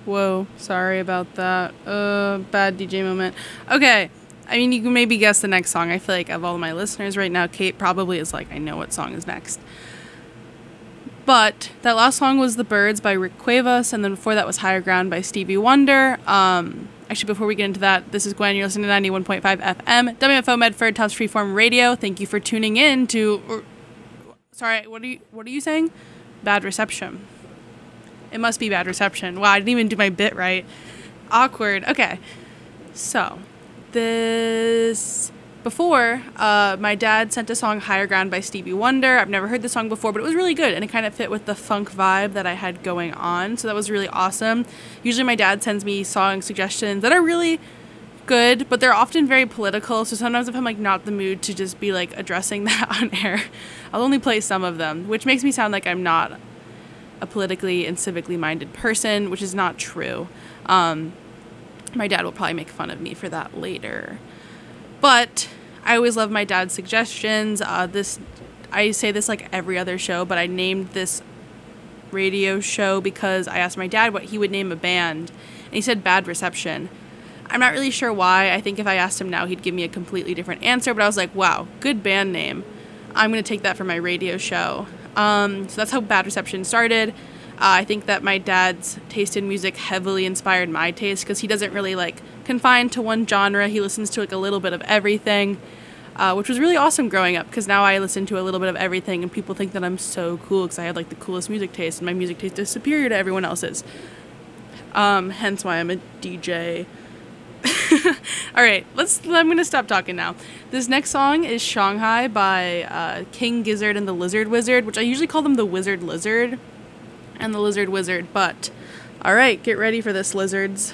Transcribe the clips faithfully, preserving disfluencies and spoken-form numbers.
Whoa, sorry about that. Uh, bad D J moment. Okay, I mean, you can maybe guess the next song. I feel like of all my listeners right now, Kate probably is like, I know what song is next. But that last song was The Birds by Rick Cuevas, and then before that was Higher Ground by Stevie Wonder. Um, actually, before we get into that, this is Gwen. You're listening to ninety-one point five F M, W F O Medford, Tufts Freeform Radio. Thank you for tuning in to... Or, sorry, what are you, what are you saying? Bad reception. It must be bad reception. Wow, I didn't even do my bit right. Awkward. Okay. So, this... Before, uh, my dad sent a song, Higher Ground by Stevie Wonder. I've never heard the song before, but it was really good, and it kind of fit with the funk vibe that I had going on, so that was really awesome. Usually my dad sends me song suggestions that are really good, but they're often very political, so sometimes if I'm, like, not in the mood to just be, like, addressing that on air, I'll only play some of them, which makes me sound like I'm not a politically and civically minded person, which is not true. Um, my dad will probably make fun of me for that later. But I always love my dad's suggestions. Uh, this, I say this like every other show, but I named this radio show because I asked my dad what he would name a band, and he said Bad Reception. I'm not really sure why. I think if I asked him now, he'd give me a completely different answer, but I was like, wow, good band name. I'm going to take that for my radio show. Um, so that's how Bad Reception started. Uh, I think that my dad's taste in music heavily inspired my taste because he doesn't really, like, confine to one genre. He listens to, like, a little bit of everything, uh, which was really awesome growing up because now I listen to a little bit of everything and people think that I'm so cool because I had, like, the coolest music taste and my music taste is superior to everyone else's. Um, hence why I'm a D J. All right, let's, I'm going to stop talking now. This next song is Shanghai by uh, King Gizzard and the Lizard Wizard, which I usually call them the Wizard Lizard and the Lizard Wizard, but all right, get ready for this, lizards.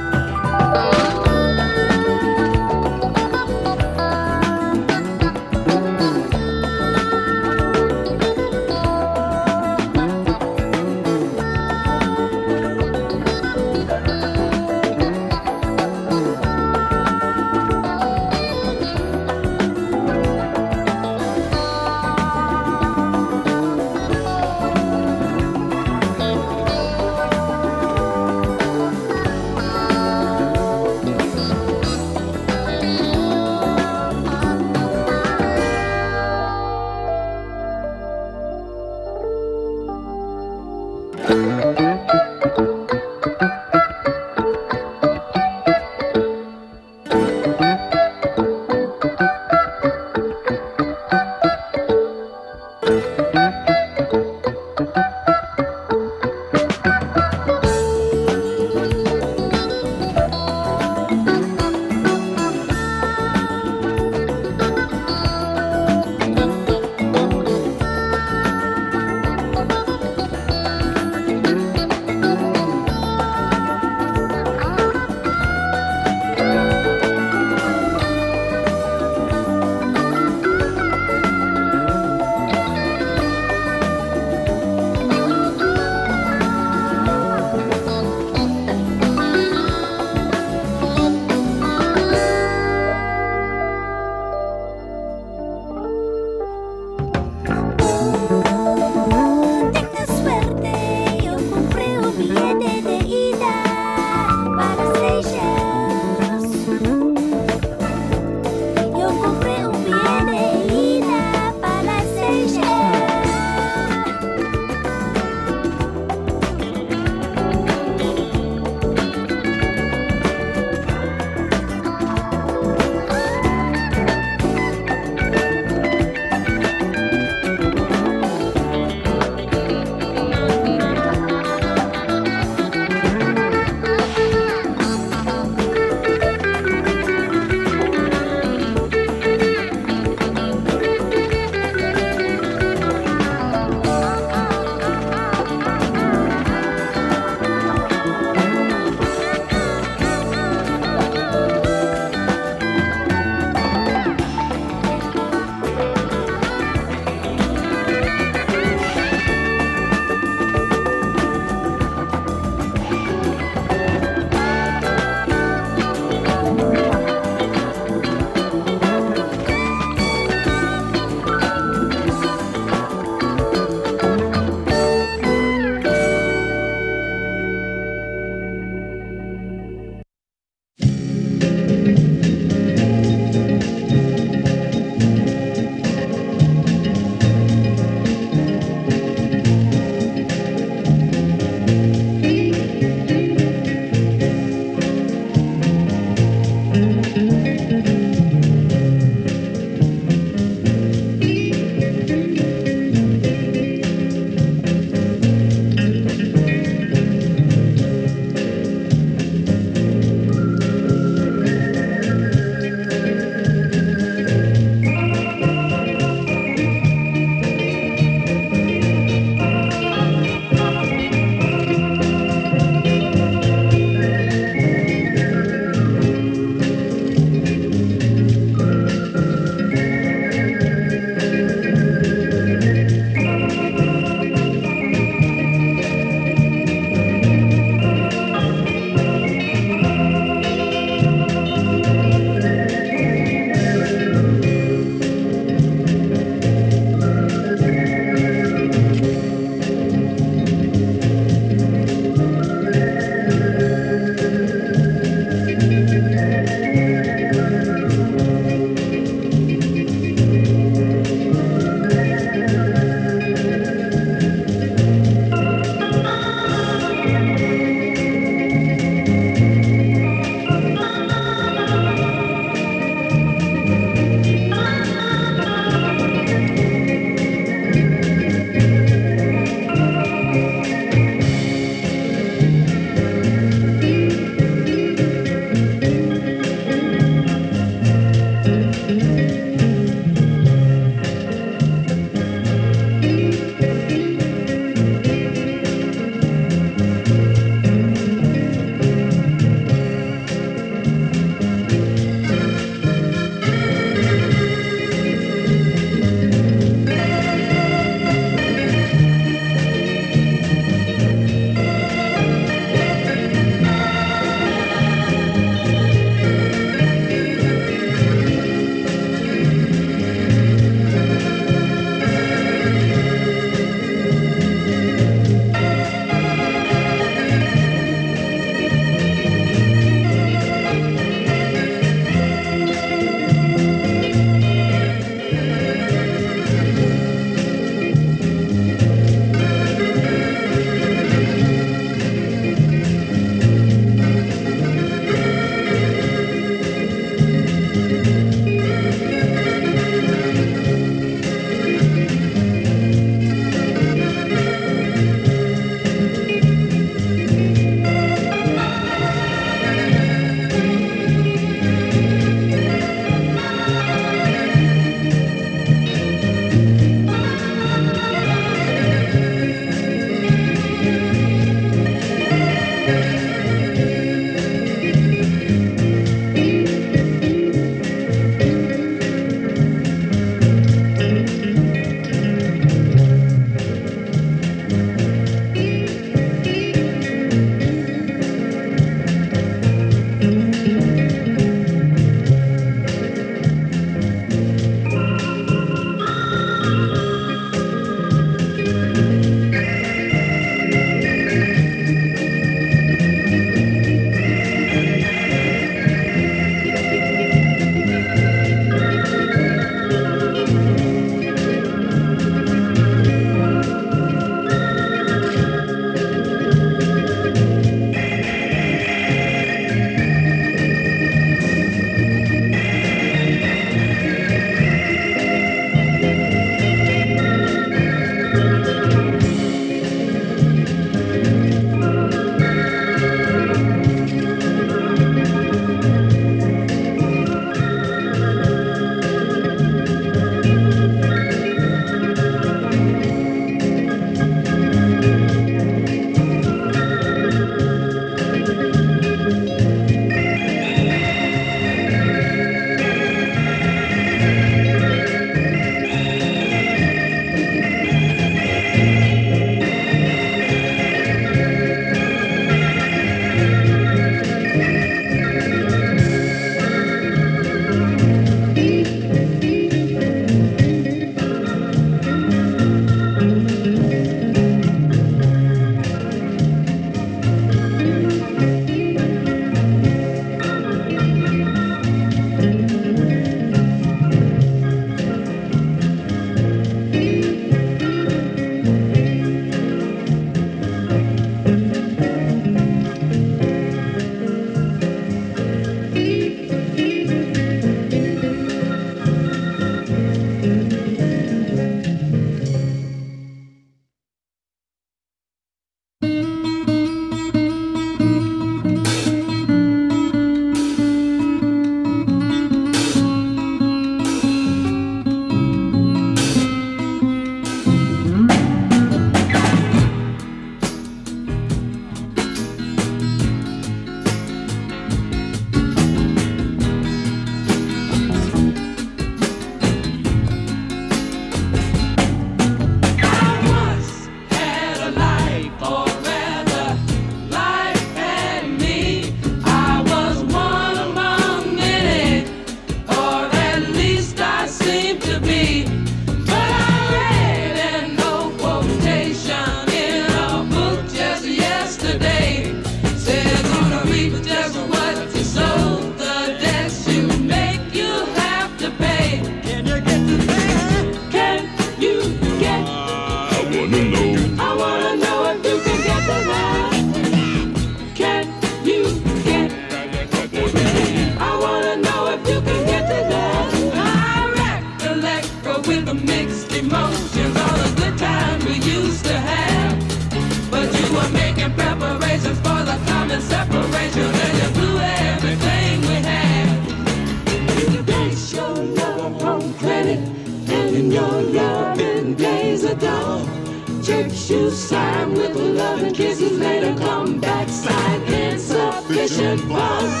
mixed emotions, all the good times we used to have. But you were making preparations for the coming separation, and you blew everything we had. You base your love on credit, and in your loving days are done. Church shoes sign with love and kisses, later come back sign insufficient funds.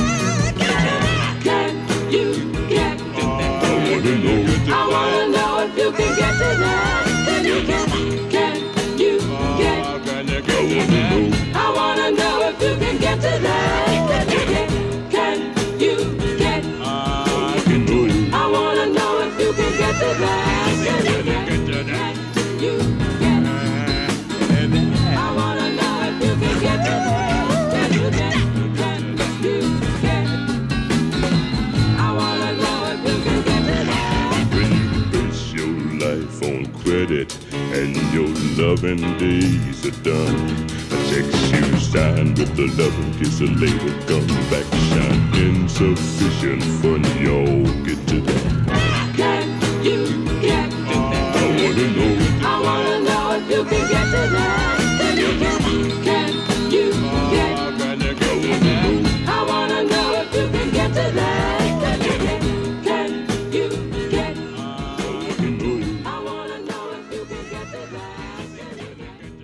Can you get? I wanna know if you can get to that. Can you get? Can you get? I wanna know if you can get to that. Can you get? Can you get? I wanna know if you can get to that. Can you get? Can you get? I wanna know if you can get to that. Can you get? Can you get? I wanna know if you can get to that. When you base your life on credit and your loving days are done, a check you sign with the loving kiss a later come back shine insufficient fun. Y'all get to that. Can you get? I wanna know. I wanna know if you can get to that. Can you get? Can you get? I wanna know if you can get to that. Can you get? Can you get? I wanna know if you can get to that.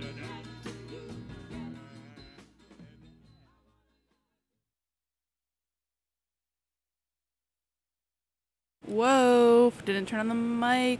Whoa, didn't turn on the mic.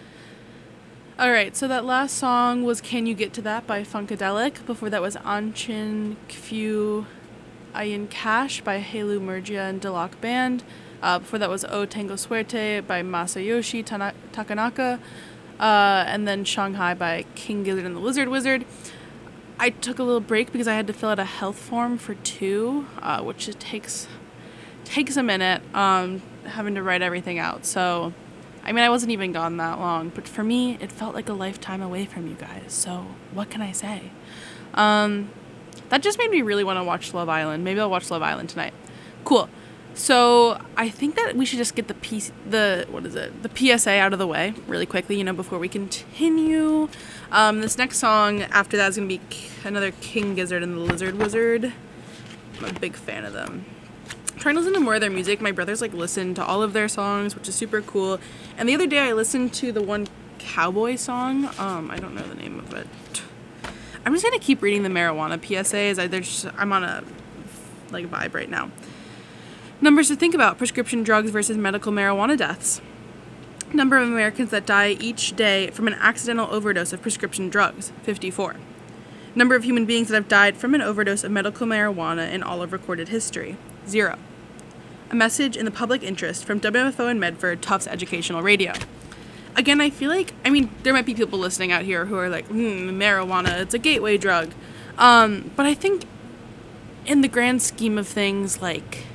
Alright, so that last song was Can You Get to That by Funkadelic. Before that was Anchin Kfu Ayin Cash by Helu Murgia and Delok Band. Uh, before that was O Tango Suerte by Masayoshi Tana- Takanaka. Uh, and then Shanghai by King Gizzard and the Lizard Wizard. I took a little break because I had to fill out a health form for two, uh, which it takes takes a minute, um, having to write everything out. So, I mean, I wasn't even gone that long, but for me, it felt like a lifetime away from you guys. So, what can I say? Um, that just made me really want to watch Love Island. Maybe I'll watch Love Island tonight. Cool. So, I think that we should just get the P- the what is it? The P S A out of the way really quickly, you know, before we continue. Um, this next song after that is going to be another King Gizzard and the Lizard Wizard. I'm a big fan of them. I'm trying to listen to more of their music. My brothers like listen to all of their songs, which is super cool. And the other day I listened to the one cowboy song. Um, I don't know the name of it. I'm just gonna keep reading the marijuana P S As. I, just, I'm on a like vibe right now. Numbers to think about: prescription drugs versus medical marijuana deaths. Number of Americans that die each day from an accidental overdose of prescription drugs: fifty-four. Number of human beings that have died from an overdose of medical marijuana in all of recorded history: zero. A message in the public interest from W M F O and Medford Tufts Educational Radio. Again, I feel like, I mean, there might be people listening out here who are like, hmm, marijuana, it's a gateway drug. Um, but I think in the grand scheme of things, like,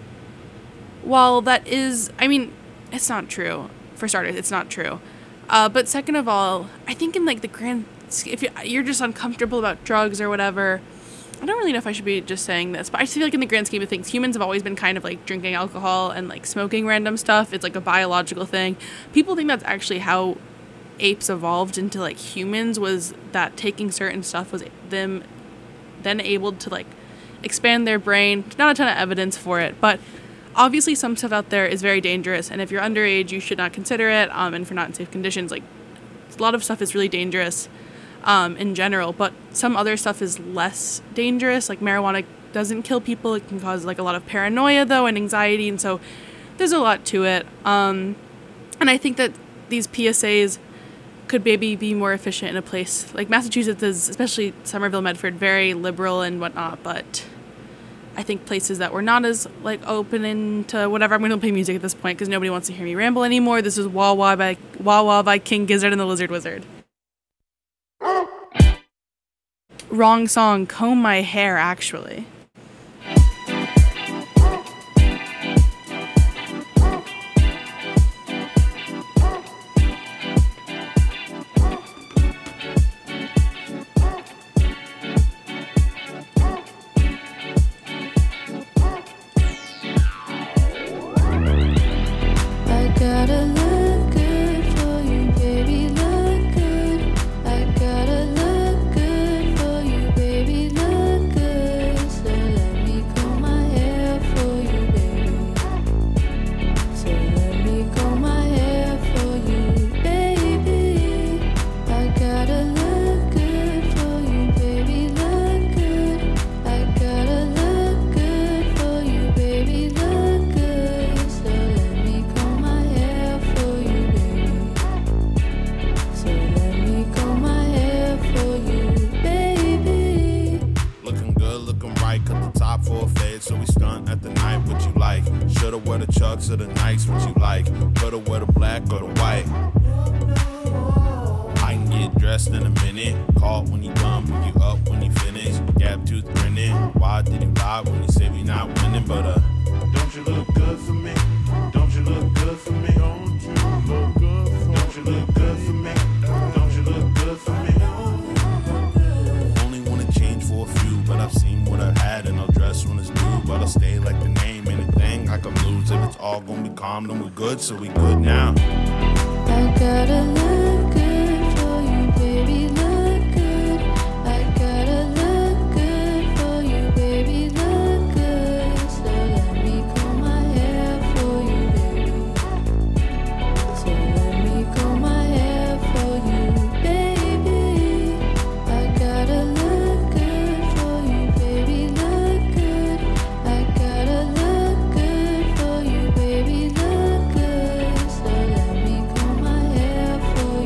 while that is, I mean, it's not true. For starters, it's not true. Uh, but second of all, I think in like the grand, if you're just uncomfortable about drugs or whatever, I don't really know if I should be just saying this, but I just feel like in the grand scheme of things, humans have always been kind of like drinking alcohol and like smoking random stuff. It's like a biological thing. People think that's actually how apes evolved into like humans, was that taking certain stuff was them then able to like expand their brain. Not a ton of evidence for it, but obviously some stuff out there is very dangerous, and if you're underage, you should not consider it, um, and for not in safe conditions. Like, a lot of stuff is really dangerous um, in general, but some other stuff is less dangerous. Like, marijuana doesn't kill people. It can cause, like, a lot of paranoia, though, and anxiety, and so there's a lot to it. Um, and I think that these P S As could maybe be more efficient in a place like Massachusetts is, especially Somerville, Medford, very liberal and whatnot, but I think places that were not as like open into whatever. I'm going to play music at this point because nobody wants to hear me ramble anymore. This is Wah Wah by Wah Wah by King Gizzard and the Lizard Wizard. Wrong song. Comb My Hair, actually. Gotta look good for you tux or the nights, what you like. Coulda wear the black or the white. I can get dressed in a minute. Call when you done, pick you up when you finish. Gap tooth grinning. Why did you lie when you say we not winning? But uh, don't you look good for me? Don't you look good for me? Don't you look good for me? Don't you look good for me? Don't you look good for me? Only wanna change for a few, but I've seen what I had and I'll dress when it's new. But I'll stay like the name, anything I can lose. If it's all gonna be calm, then we're good, so we good now. I gotta look good for you, baby, look good. I gotta look good for you, baby, look good. So let me comb my hair for you, baby. So let me comb my hair for you, baby. I gotta look good for you, baby, look good. I gotta look good for you, baby, look good. So let me comb my hair for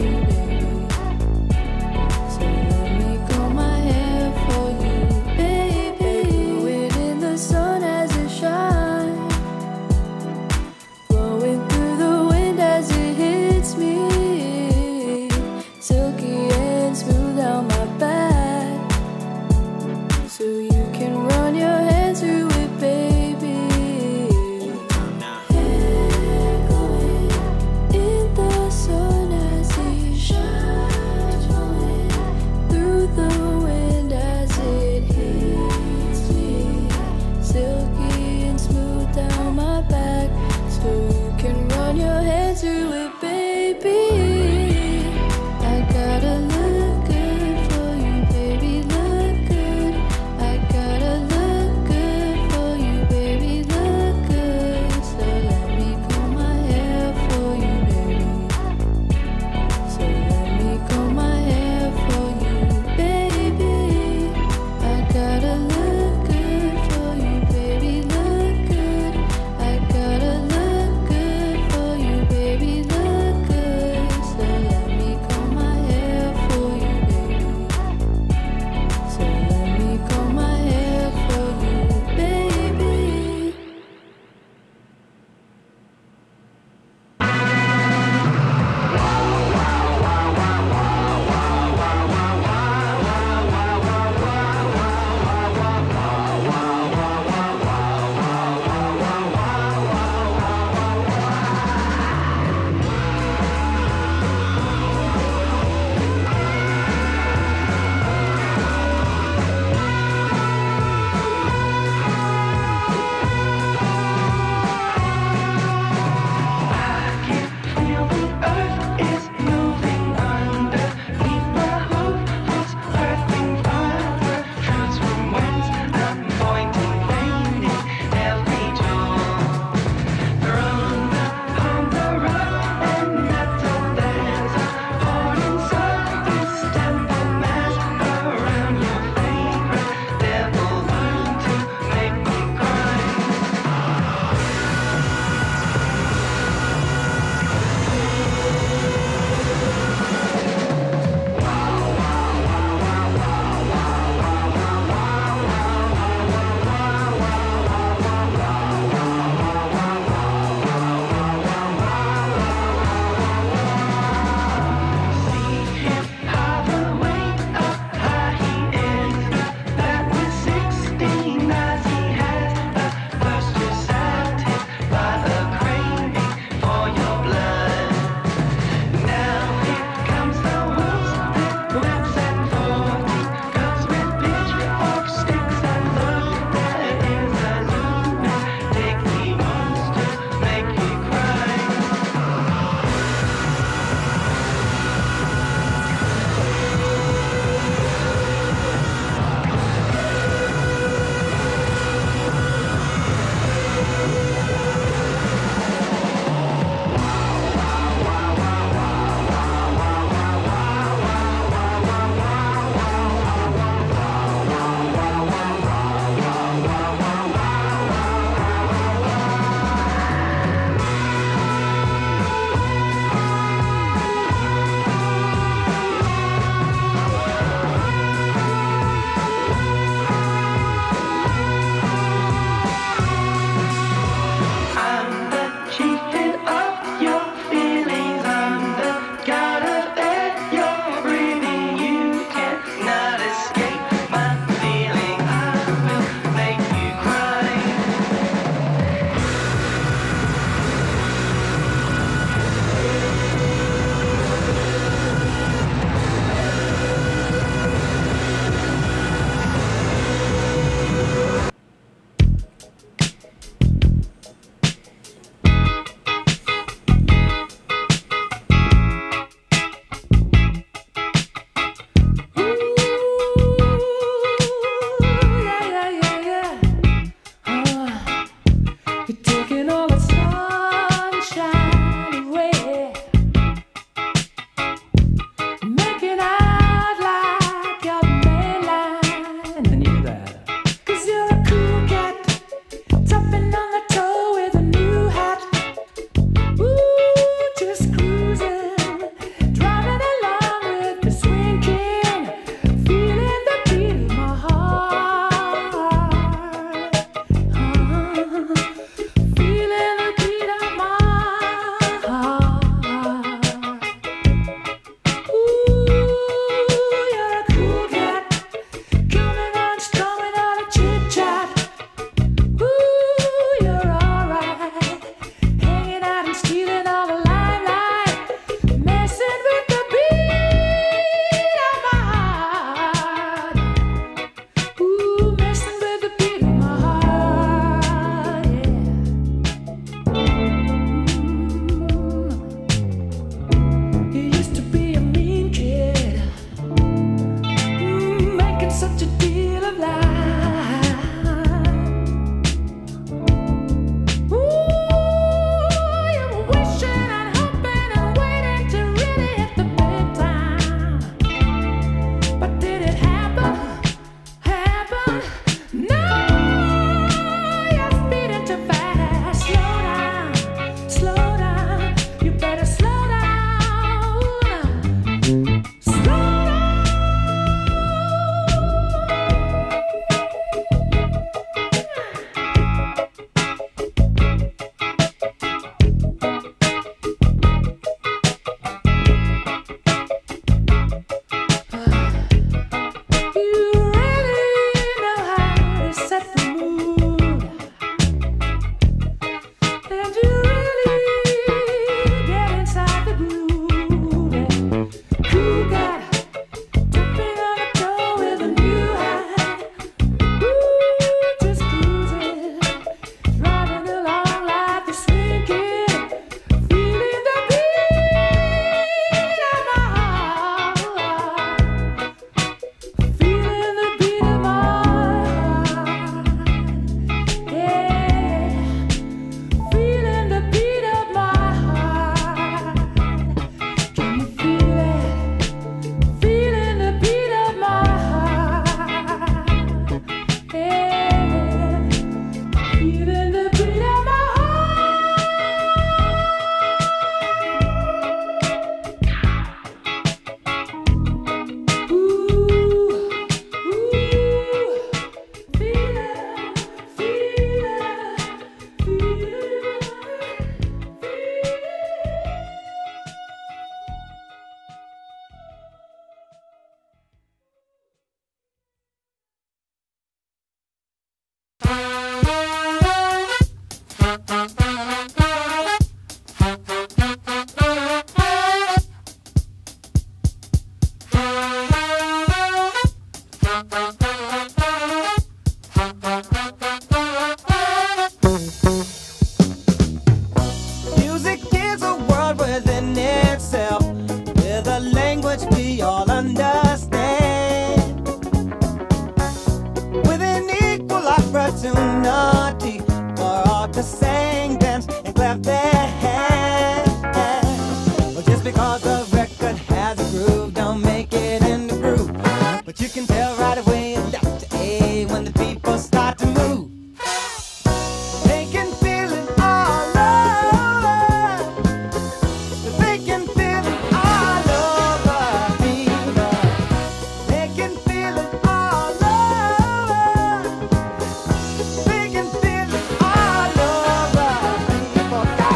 groove don't make it in the groove. But you can tell right away left to A when the people start to move. They can feel it all over. They can feel it all over, people. They can feel it all over. They can feel it all over, people. Go!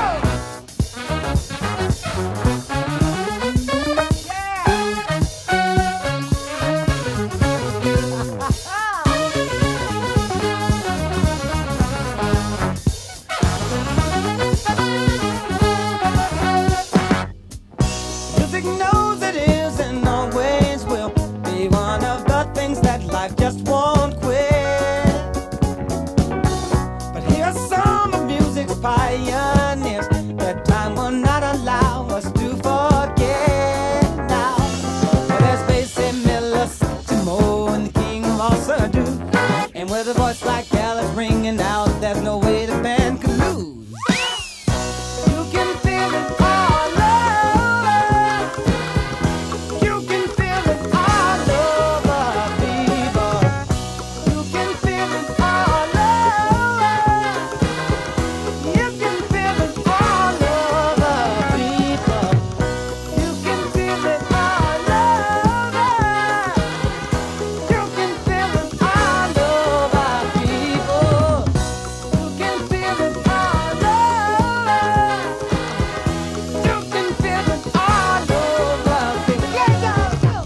Music knows it is and always will be one of the things that life just won't quit. But here's some of music's pioneers that time will not allow us to forget now. Well, there's Basie Miller, Timo, and the king of all Surdu. And with a voice like Alice ringing out, there's no way the band could lose. You can feel it all over. You can feel it all over, people. You can feel it all over. You can feel it all over, people. You can feel it all over. You can feel it all over, people. You can feel it all over. You can feel it all over, people. Yeah, yeah, yeah.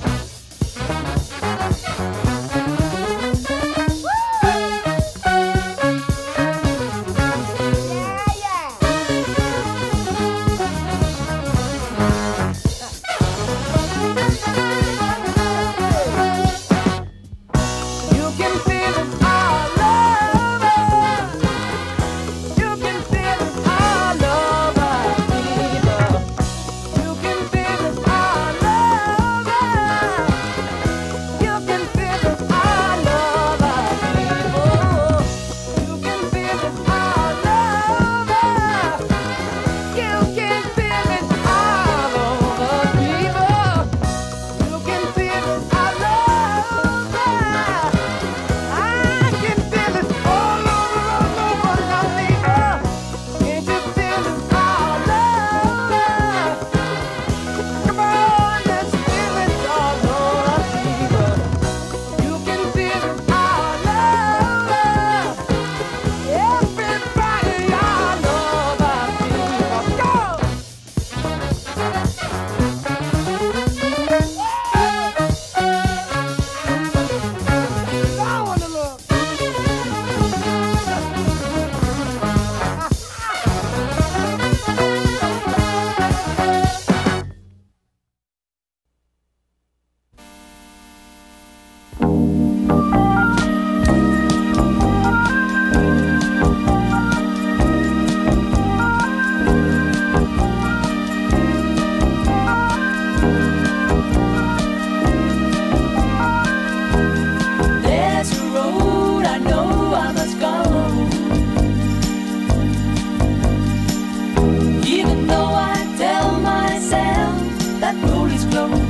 You can feel it all over. You can feel it all over, people. You can feel it all over. You can feel it all over, people. You can feel it all over. You can feel it all over, people. You can feel it all over. I can feel it all over, all over, now, people. Can't you feel it all over? Come on, let's feel it all over, people. You can feel it all over. Everybody all over, people. Go! I wanna look. There's a road I know I must go. Even though I tell myself that road is closed.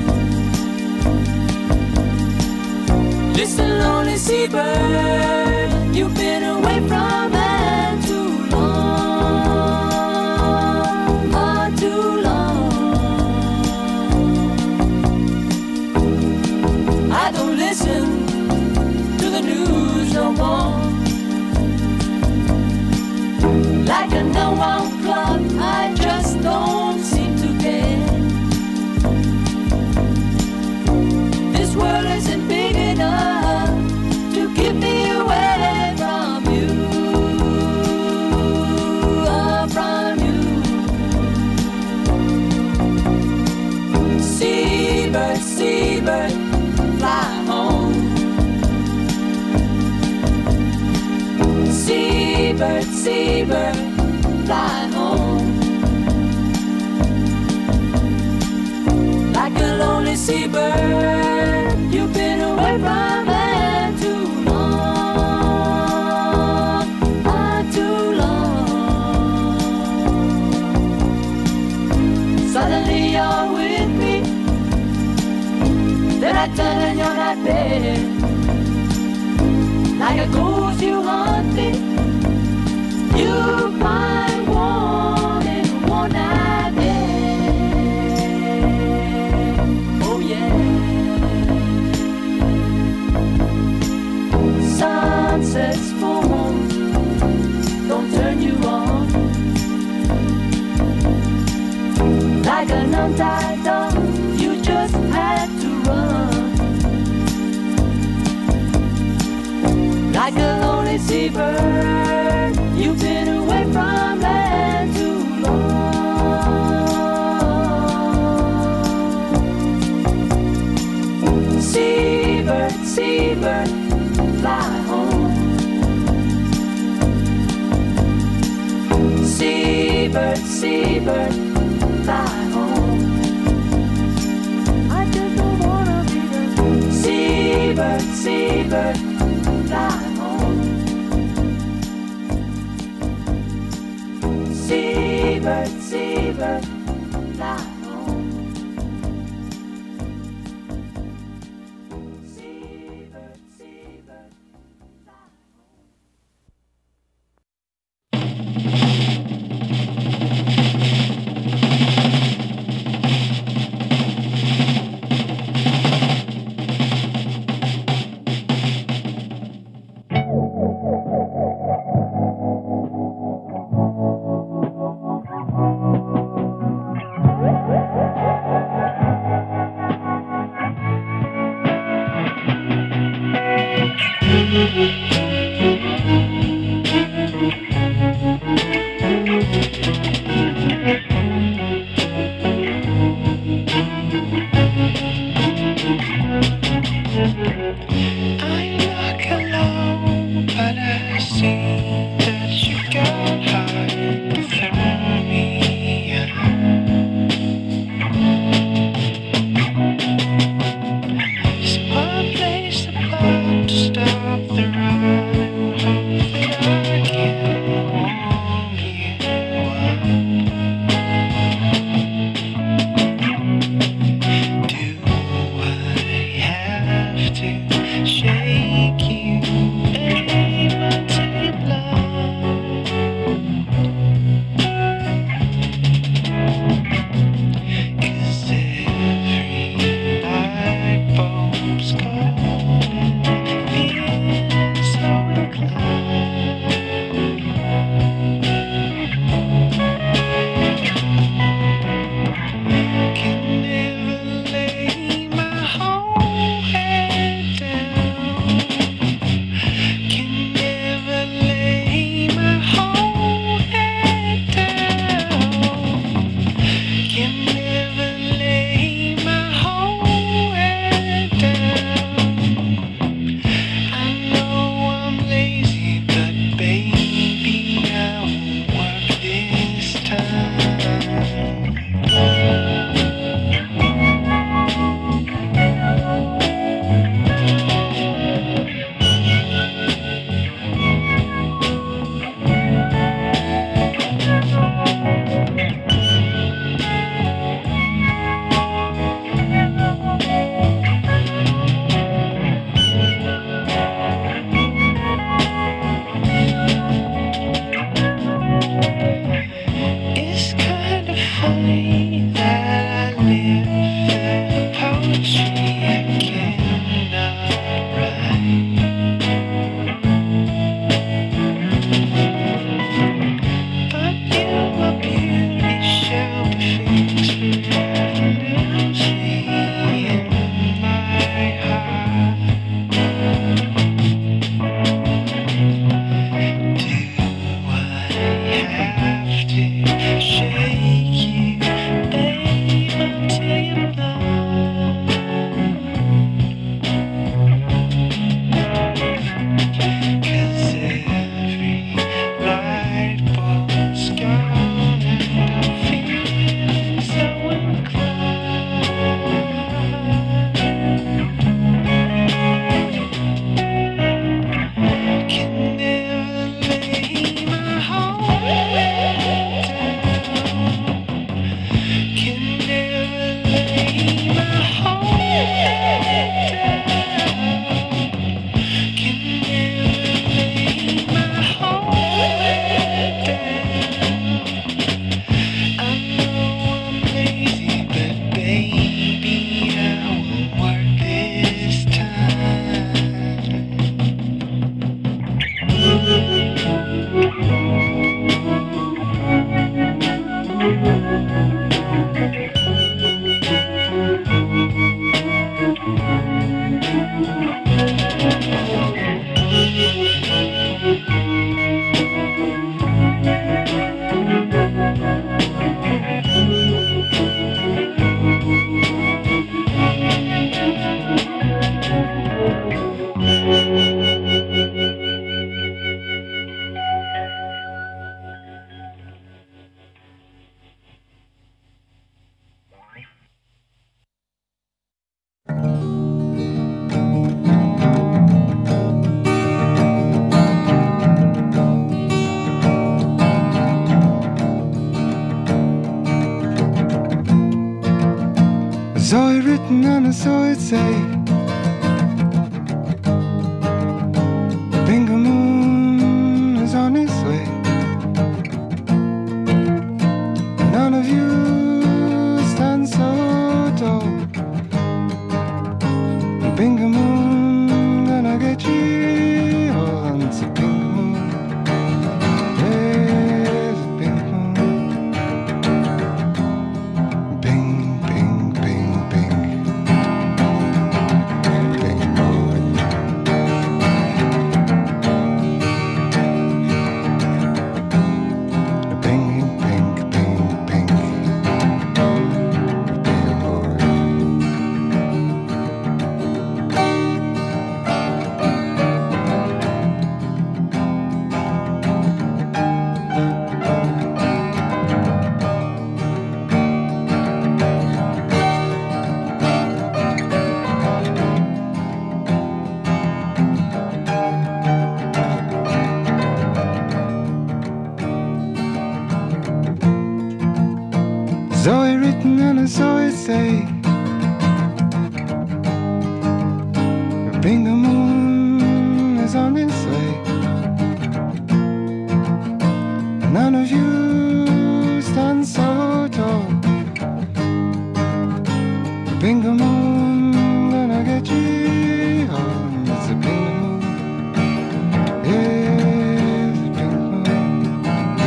Listen, lonely seabird, you've been away from land too long, oh, too long. I don't listen to the news no more. Like a no-one clock, I just don't seem to care. This world isn't big enough to keep me away from you, oh, from you. Seabird, seabird, fly home. Seabird, seabird, fly home. Like a lonely seabird, you've been away from land too long, ah, too long. Suddenly you're with me, Then I turn and you're not there. Like a ghost you haunt me. You find warm in one night there. Oh yeah. Sunsets form, don't turn you on. Like an untied dog, you just had to run. Like a lonely seabird, you've been away from land too long. Seabird, seabird, fly home. Seabird, seabird, fly home. I just don't wanna be the seabird, seabird, fly home. Seabird, seabird, fly home. Seabird, seabird, fly home. written on it, so it say. Bingo moon is on its way. None of you stand so tall. Bingo moon gonna get you. Oh, it's a bingo moon. There's a bingo moon. Bing, bing, bing, bing. Bingo moon. Bing, bing, bing, bing. Bingo moon. Zoe written on it, so it say. Bingo moon is on its way. None of you stand so tall. Bingo moon gonna get you. Oh, it's a bingo moon. Yeah, it's a bingo moon.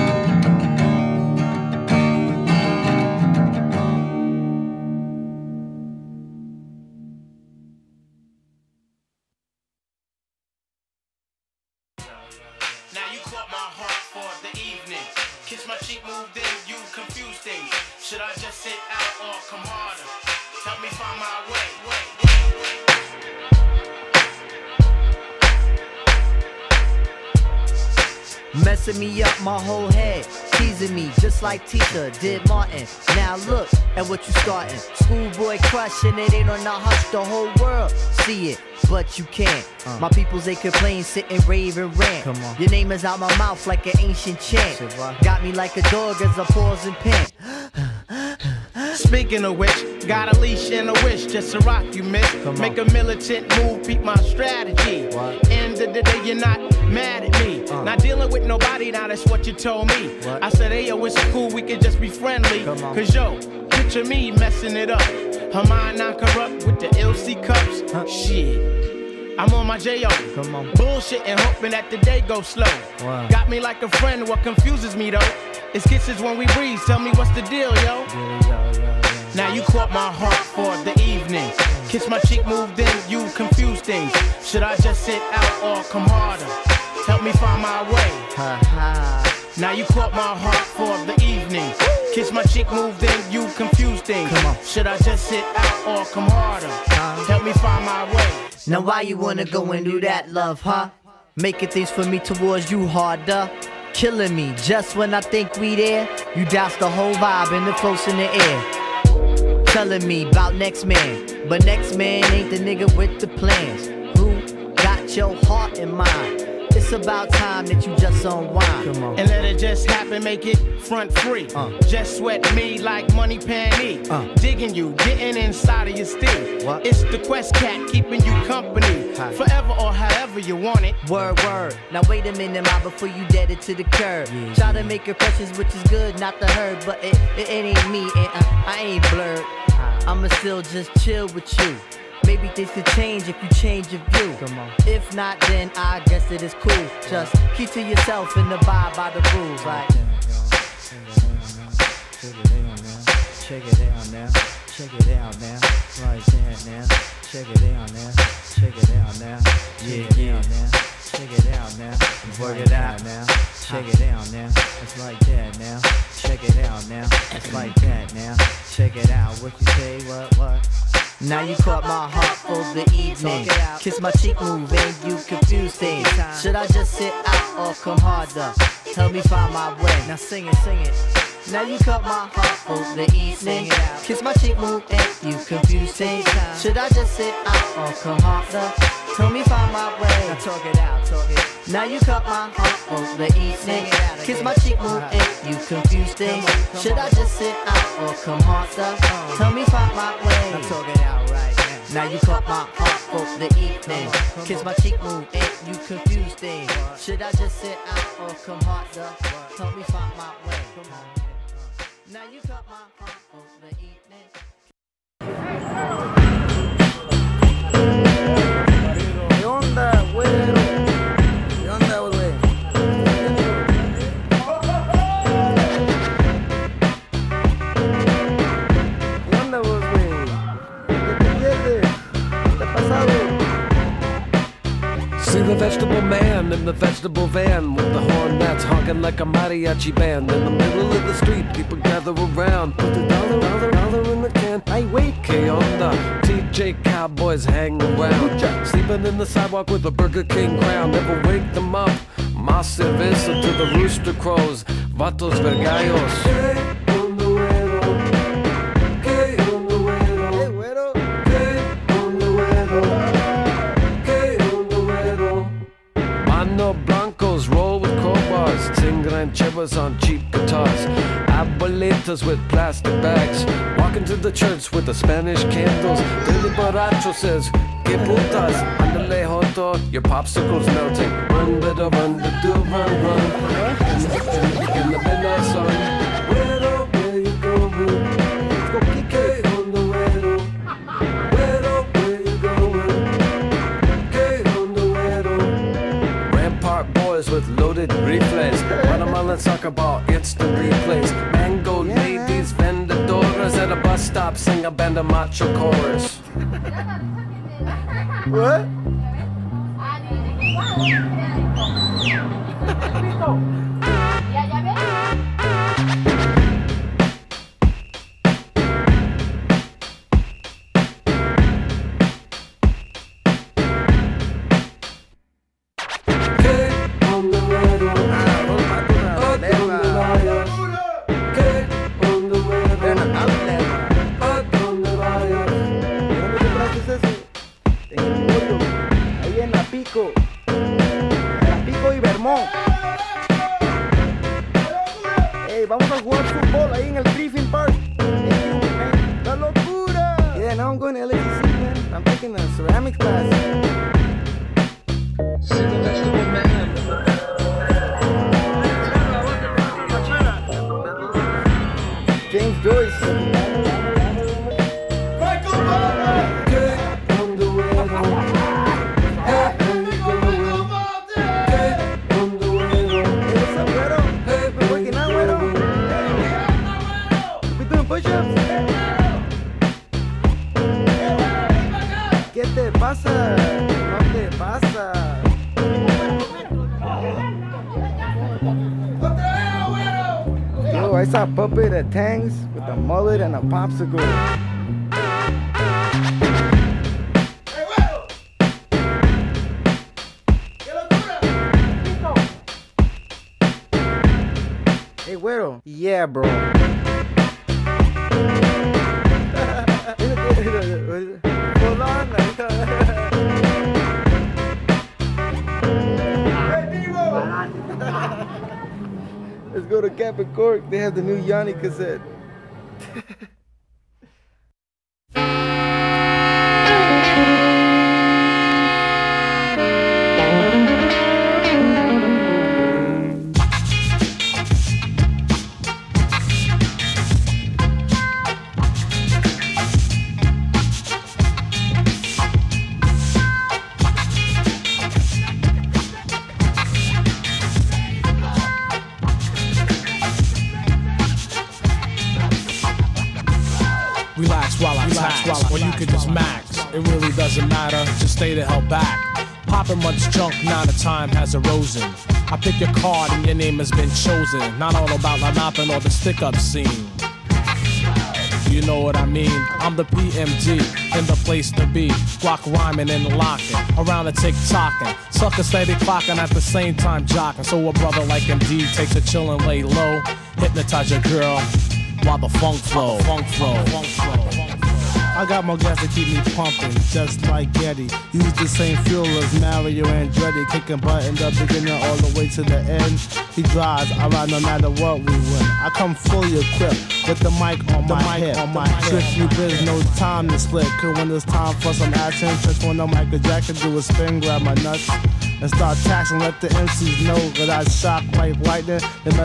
Now you caught my heart for the evening. Kiss my cheek, move in, you confuse things. Should I just sit out or come harder? Help me find my way. Messing me up my whole head, teasing me just like Tisha did Martin. Now look at what you starting. Schoolboy crush and it ain't on the hush. The whole world see it, but you can't. Uh. My peoples they complain, sit and rave and rant. Come on. Your name is out my mouth like an ancient chant. Got me like a dog as I pause and pant. Speaking of which, got a leash and a wish just to rock you, miss. Make a militant move, peep my strategy. What? End of the day, you're not mad at me. Uh. Not dealing with nobody, now that's what you told me. What? I said, hey, yo, it's cool, we could just be friendly. Cause yo, picture me messing it up. Her mind not corrupt with the L C cups. Huh? Shit. I'm on my J O. Come on. Bullshit and hoping that the day goes slow. Wow. Got me like a friend, what confuses me though? It's kisses when we breathe, tell me what's the deal, yo? Yeah, yeah, yeah, yeah. Now you caught my heart for the evening. Kiss my cheek, moved in, you confuse things. Should I just sit out or come harder? Help me find my way. Ha ha. Now you caught my heart for the evening. Kiss my cheek, moved in, you confuse things. Come on. Should I just sit out or come harder? Uh, Help me find my way. Now why you wanna go and do that, love, huh? Making things for me towards you harder. Killing me just when I think we there. You douse the whole vibe and the close in the air. Telling me about next man, but next man ain't the nigga with the plans. Who got your heart in mind? It's about time that you just unwind. Come on. And let it just happen, make it front free. Uh. Just sweat me like money panty. Uh. Digging you, getting inside of your steel. What? It's the Quest Cat keeping you company. Hi. Forever or however you want it. Word, word. Now wait a minute, ma, before you dead it to the curb. Yeah, Try yeah. to make impressions, which is good, not the herd. But it, it, it ain't me, and uh, I ain't blurred. Hi. I'ma still just chill with you. Maybe things could change if you change your view. Come on. If not, then I guess it is cool. Just keep to yourself and abide by the rules. Like, check it out now, check it out now, like that now. Check it out now, check it out now, yeah, yeah, now. Check it out now, work it out now. Check it out now, it's like that now. Check it out now, it's like that now. Check it out, what you say, what, what? Now you caught my heart for the evening. Kiss my cheek, move and you confuse things. Should I just sit out or come harder? Help me find my way. Now sing it, sing it. Now you cut my heart for the evening. Kiss my cheek, move, and you confuse me. Should I just sit out or come harder? Tell me find my way. Now talk it out, talk it. Now you cut my heart for the evening. Kiss my cheek, move, and you confuse things. Should I just sit out or come harder? Tell me find my way. Now talk it out right now. Now you cut my heart for the evening. Kiss my cheek, move, and you confuse things. Should I just sit out or come harder? Tell me find my way. Now you cut my heart for the evening. ¿Qué onda, güero? ¿Qué onda, güey? ¿Qué onda, vos, güey? ¿Qué te pierdes? ¿Qué te ha pasado? See the vegetable man in the vegetable van with the horn that's honking like a mariachi band. In the middle of the street, people gather around. Put the dollar, dollar, dollar in the can. Ay, güey. Que onda? T J Cowboys hang around. Sleeping in the sidewalk with a Burger King crown. Never wake them up. Más cerveza to the rooster crows. Vatos vergallos. Hey, güero. Mano Blancos roll with crowbars. Sing rancheras on cheap guitars. Abuelitas with plastic bags. Walking to the church with the Spanish candles. Billy Borracho says, Que putas, andale joto, your popsicle's melting. Run, better run, the do run, run. In the, in the, in the midnight sun. Where, where you going? Let's go kick it on the window. Where, where you going? Kick on the window. Rampart boys with loaded reflex. Guatemalan soccer ball, instant replays. Mango ladies, vendedoras at a bus stop, sing a band of macho chorus. What? Pico, la Pico y Vermont. Hey, vamos a jugar fútbol ahí en el Griffin Park. Hey, ¡la locura! Yeah, now I'm going to L A C C, man. I'm taking a ceramics class. See the vegetable man. James Joyce. ¿Qué te pasa? No te pasa. Yo, I saw a puppet at Tang's with a mullet and a popsicle. Hey, güero. Yeah, bro. Hold on. Let's go to Cap and Cork. They have the new Yanni cassette. Relax while I tax, or you could just max. It really doesn't matter, just stay the hell back. Popping much junk, now the time has arisen. I pick your card and your name has been chosen. Not all about la nothing or the stick-up scene. you know what I mean? I'm the P M G, in the place to be. Squawk rhyming and locking, around the tick-tocking. Sucker steady clocking at the same time jocking. So a brother like M D takes a chill and lay low. Hypnotize your girl while the funk flow. Funk flow. Funk flow. I got more gas to keep me pumping, just like Getty. Use the same fuel as Mario Andretti, kicking butt in the beginning all the way to the end. He drives, I ride no matter what we win. I come fully equipped with the mic on the my mic hip. On my strictly biz, no time to split. Cause when it's time for some action, just when the Michael Jackson do a spin, grab my nuts and start taxing. Let the M Cs know that I shock like lightning. They mess